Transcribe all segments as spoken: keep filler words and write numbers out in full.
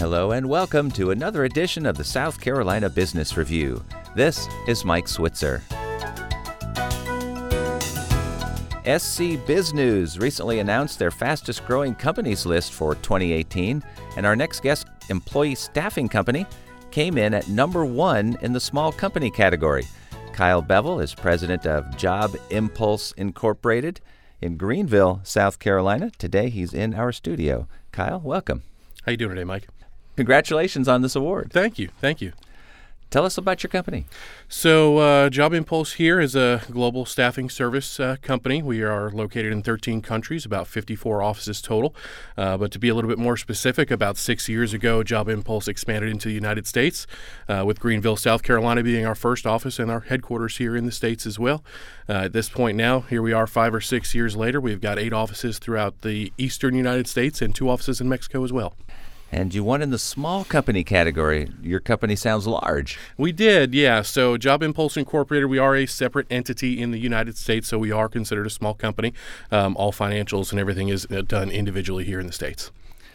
Hello and welcome to another edition of the South Carolina Business Review. This is Mike Switzer. S C BizNews recently announced their fastest growing companies list for twenty eighteen, and our next guest, employee staffing company, came in at number one in the small company category. Kyle Bevel is president of Job Impulse Incorporated in Greenville, South Carolina. Today he's in our studio. Kyle, welcome. How you doing today, Mike? Congratulations on this award. Thank you. Thank you. Tell us about your company. So uh, Job Impulse here is a global staffing service uh, company. We are located in thirteen countries, about fifty-four offices total. Uh, but to be a little bit more specific, about six years ago, Job Impulse expanded into the United States, uh, with Greenville, South Carolina being our first office and our headquarters here in the States as well. Uh, at this point now, here we are five or six years later. We've got eight offices throughout the eastern United States and two offices in Mexico as well. And you won in the small company category. Your company sounds large. We did, yeah. So Job Impulse Incorporated, we are a separate entity in the United States, so we are considered a small company. Um, all financials and everything is done individually here in the States.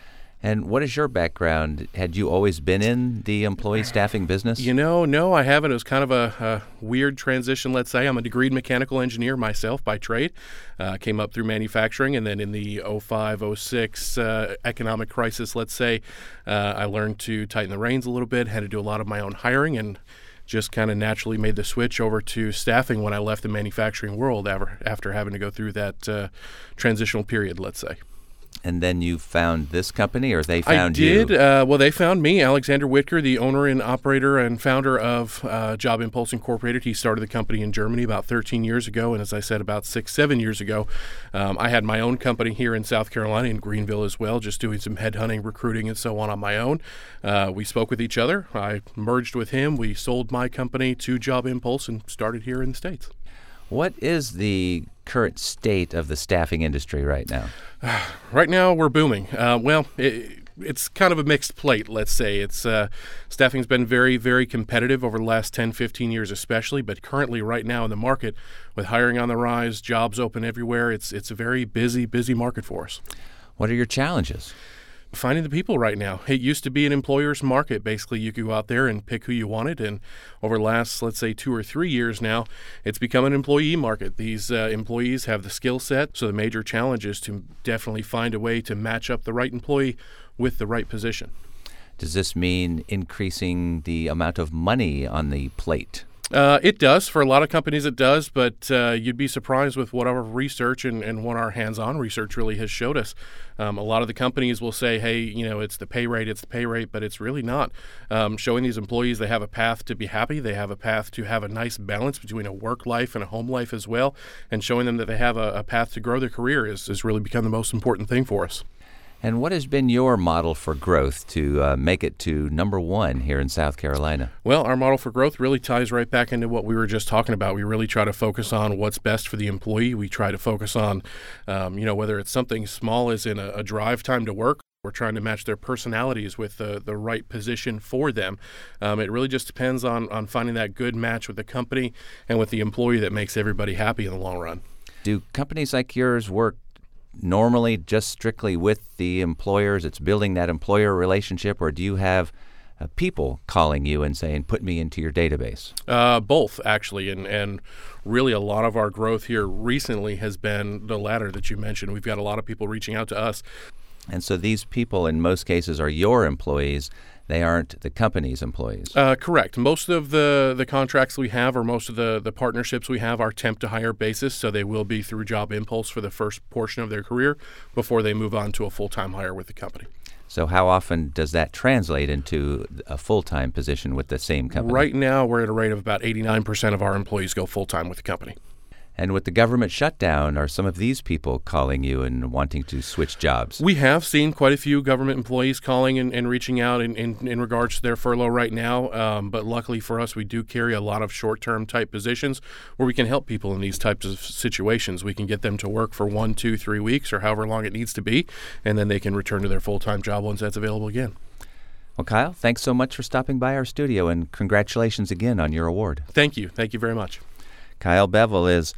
And what is your background? Had you always been in the employee staffing business? You know, no, I haven't. It was kind of a, a weird transition, let's say. I'm a degreed mechanical engineer myself by trade. Uh, came up through manufacturing, and then in the oh five oh six uh, economic crisis, let's say, uh, I learned to tighten the reins a little bit, had to do a lot of my own hiring, and just kind of naturally made the switch over to staffing when I left the manufacturing world after, after having to go through that uh, transitional period, let's say. And then you found this company, or they found you? I did. you? Uh, well, they found me, Alexander Whitker, the owner and operator and founder of uh, Job Impulse Incorporated. He started the company in Germany about thirteen years ago, and as I said, about six, seven years ago, um, I had my own company here in South Carolina, in Greenville as well, just doing some headhunting, recruiting, and so on on my own. Uh, we spoke with each other. I merged with him. We sold my company to Job Impulse and started here in the States. What is the current state of the staffing industry right now? Right now, we're booming. Uh, well, it, it's kind of a mixed plate, let's say. It's uh, staffing's been very, very competitive over the last ten, fifteen years especially, but currently right now in the market, with hiring on the rise, jobs open everywhere, it's it's a very busy, busy market for us. What are your challenges? Finding the people right now. It used to be an employer's market. Basically, you could go out there and pick who you wanted, and over the last, let's say, two or three years now, it's become an employee market. These uh, employees have the skill set, so the major challenge is to definitely find a way to match up the right employee with the right position. Does this mean increasing the amount of money on the plate? Uh, it does. For a lot of companies, it does, but uh, you'd be surprised with what our research and, and what our hands-on research really has showed us. Um, a lot of the companies will say, hey, you know, it's the pay rate, it's the pay rate, but it's really not. Um, showing these employees they have a path to be happy, they have a path to have a nice balance between a work life and a home life as well, and showing them that they have a, a path to grow their career is, is really become the most important thing for us. And what has been your model for growth to uh, make it to number one here in South Carolina? Well, our model for growth really ties right back into what we were just talking about. We really try to focus on what's best for the employee. We try to focus on, um, you know, whether it's something small as in a, a drive time to work. We're trying to match their personalities with the, the right position for them. Um, it really just depends on, on finding that good match with the company and with the employee that makes everybody happy in the long run. Do companies like yours work normally just strictly with the employers? It's building that employer relationship, or do you have uh, people calling you and saying, put me into your database? Uh, both, actually, and, and really a lot of our growth here recently has been the latter that you mentioned. We've got a lot of people reaching out to us. And so these people, in most cases, are your employees. They aren't the company's employees. Uh, correct. Most of the, the contracts we have, or most of the, the partnerships we have, are temp to hire basis, so they will be through Job Impulse for the first portion of their career before they move on to a full-time hire with the company. So how often does that translate into a full-time position with the same company? Right now, we're at a rate of about eighty-nine percent of our employees go full-time with the company. And with the government shutdown, are some of these people calling you and wanting to switch jobs? We have seen quite a few government employees calling and, and reaching out in, in, in regards to their furlough right now. Um, but luckily for us, we do carry a lot of short-term type positions where we can help people in these types of situations. We can get them to work for one, two, three weeks or however long it needs to be, and then they can return to their full-time job once that's available again. Well, Kyle, thanks so much for stopping by our studio, and congratulations again on your award. Thank you. Thank you very much. Kyle Bevel is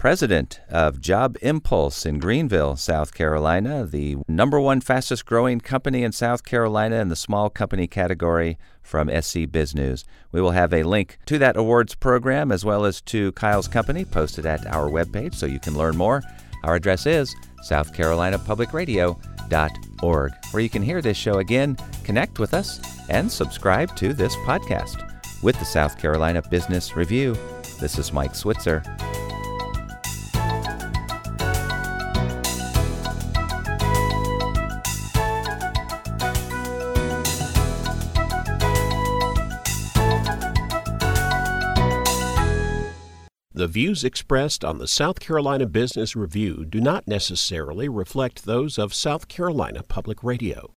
president of Job Impulse in Greenville, South Carolina, the number one fastest growing company in South Carolina in the small company category from S C Biz News. We will have a link to that awards program as well as to Kyle's company posted at our webpage so you can learn more. Our address is south carolina public radio dot org, where you can hear this show again, connect with us, and subscribe to this podcast. With the South Carolina Business Review, this is Mike Switzer. The views expressed on the South Carolina Business Review do not necessarily reflect those of South Carolina Public Radio.